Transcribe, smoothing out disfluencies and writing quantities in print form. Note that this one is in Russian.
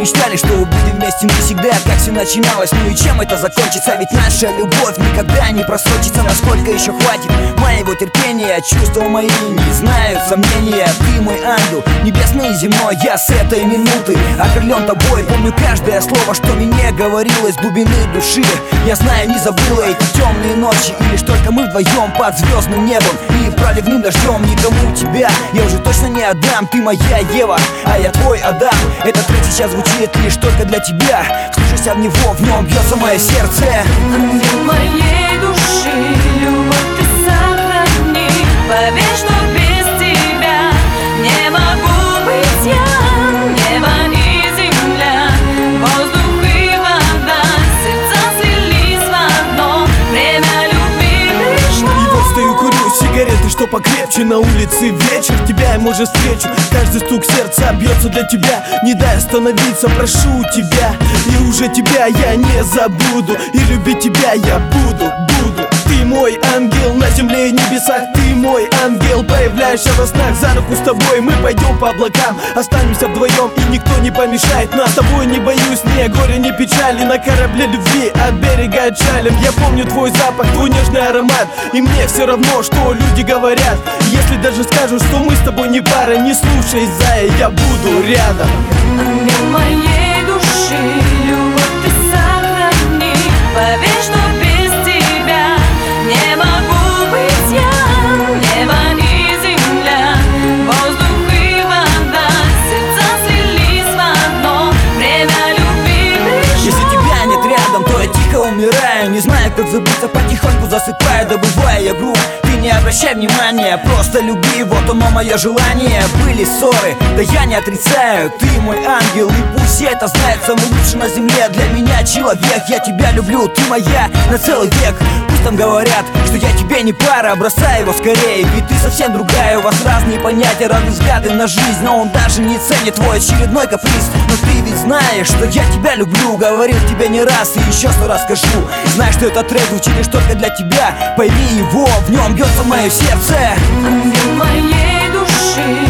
мечтали, что будем вместе мы всегда, как все начиналось. Ну и чем это закончится? Ведь наша любовь никогда не просрочится. Насколько еще хватит моего терпения? Чувства мои не знают сомнения. Ты мой ангел, небесный и земной. Я с этой минуты окрылен тобой. Помню каждое слово, что мне говорилось с глубины души. Я знаю, не забыла эти темные ночи. И лишь только мы вдвоем под звездным небом и проливным дождем. Никому тебя я уже точно не отдам. Ты моя Ева, а я твой Адам. Этот трек сейчас звучит лишь только для тебя. Слушайся в него, в нем бьется мое сердце. Ангел моей души, любовь ты сохрани. Поверь, что без тебя не могу быть я. Небо и земля, воздух и вода, сердца слились в одно. Время любви пришло. И вот стою, курю сигареты, что покрепче. На улице вечер, тебя я, может, встречу. Каждый стук сердца бьется для тебя. Не дай остановиться, прошу тебя. И уже тебя я не забуду. И любить тебя я буду. Ты мой ангел на земле и небесах. Ты мой ангел, появляешься во снах. За руку с тобой мы пойдем по облакам. Останемся вдвоем и никто не помешает нам. С тобой не боюсь ни горя, ни печали. На корабле любви от берега отчалим. Я помню твой запах, твой нежный аромат. И мне все равно, что люди говорят. Если даже скажут, что мы с тобой не пара, не слушай, зая, я буду рядом. Ангел моей души, любовь ты сохрани. Поверь, что без тебя не могу быть я. Небо и земля, воздух и вода, сердца слились в одно. Время любви пришло. Если тебя нет рядом, то я тихо умираю. Не знаю, как забыться, потихоньку засыпаю. Добывая грудь, ты не обращай внимания. Просто люби, вот оно мое желание. Были ссоры, да я не отрицаю. Ты мой ангел, и пусть все это знают. Самый лучший на земле для меня человек. Я тебя люблю, ты моя на целый век. Пусть там говорят, что я тебе не пара. Бросай его скорее, ведь ты совсем другая. У вас разные понятия, разные взгляды на жизнь. Но он даже не ценит твой очередной каприз. Но ты ведь знаешь, что я тебя люблю. Говорил тебе не раз и еще 100 раз скажу. Знай, что этот трек звучит лишь только для тебя. Пойми его, в нем бьется мое сердце. Ангел моей души,